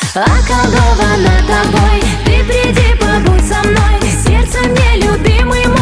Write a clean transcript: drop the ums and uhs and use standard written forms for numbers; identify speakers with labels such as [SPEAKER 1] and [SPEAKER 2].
[SPEAKER 1] околдована тобой. Ты приди, побудь со мной, сердце мне любимый мой.